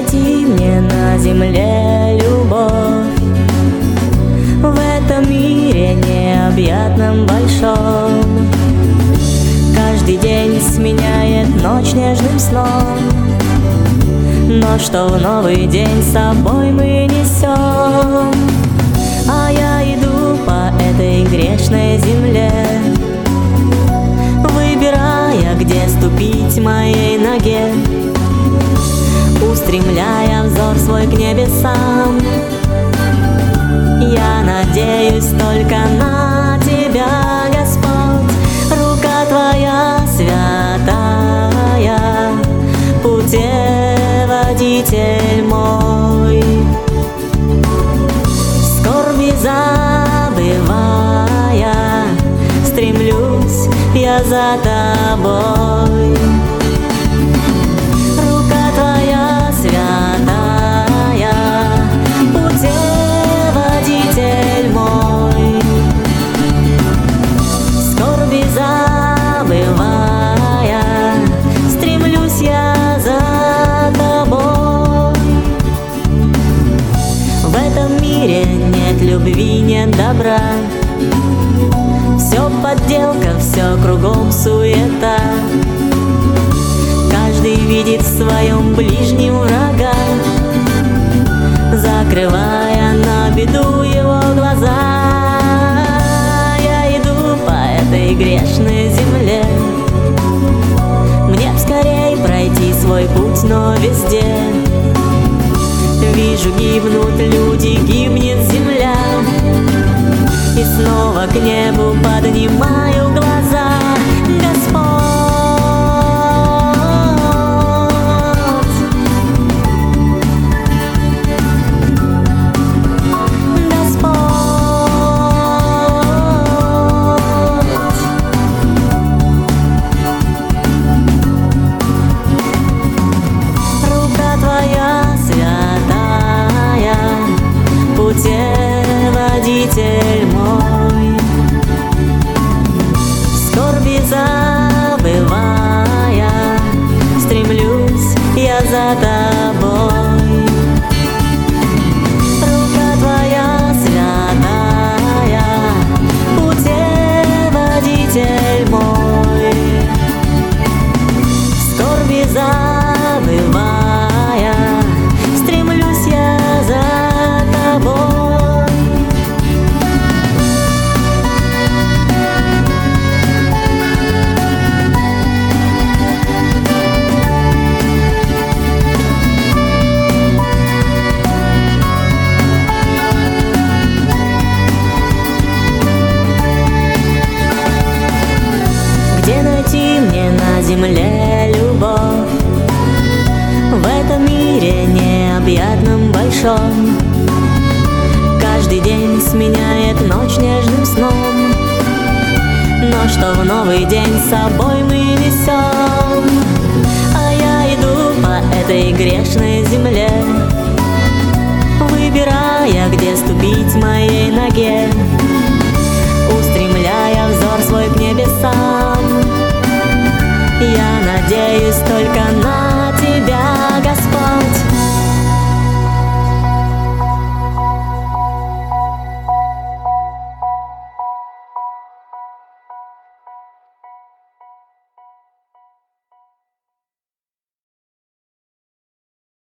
найти мне на земле любовь? В этом мире необъятном большом каждый день сменяет ночь нежным сном. Но что в новый день с собой мы несем? А я иду по этой грешной земле, выбирая, где ступить моей ноге, устремляя взор свой к небесам. Я надеюсь только на Тебя, Господь. Рука Твоя святая, путеводитель мой. Скорби забывая, стремлюсь я за Тобой. Рука Твоя святая, путеводитель мой. Скорби забывая, стремлюсь я за Тобой. В этом мире нет любви, нет добра, все подделка, все кругом суета. Каждый видит в своем ближнем врага, закрывая на беду его глаза. Я иду по этой грешной земле, мне б скорей пройти свой путь, но везде вижу, гибнут люди, гибнет земля. И снова к небу поднимаю глаза. Путеводитель мой. Скорби забывая, стремлюсь я за Тобой. Рука Твоя святая, путеводитель мой. Скорби забывая, стремлюсь я за Тобой. Где найти мне на земле любовь? В этом мире необъятном большом каждый день сменяет ночь нежным сном. Но что в новый день с собой